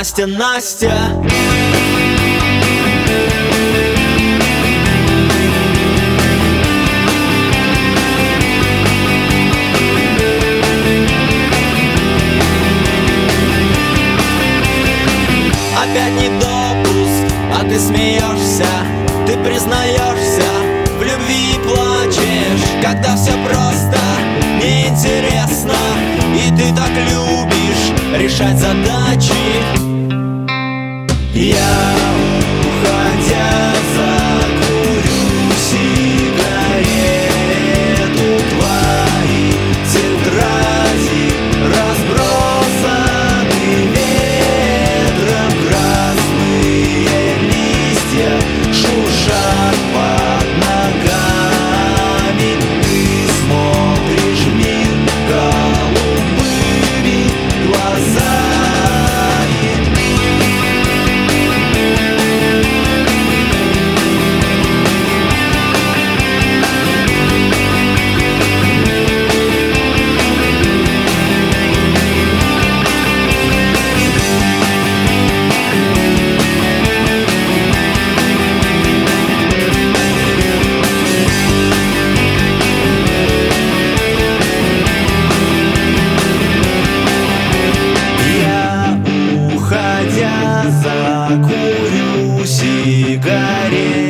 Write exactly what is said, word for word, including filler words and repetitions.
Настя, Настя. Опять не допуск, а ты смеешься, ты признаешься в любви и плачешь, когда все просто неинтересно, и ты так любишь решать задачи. Я, уходя, закурю сигарету, твои тетради разбросаны ветром, красные листья шуршат под ногами. Ты смотришь в мир голубыми глазами. Я, уходя, закурю сигарету.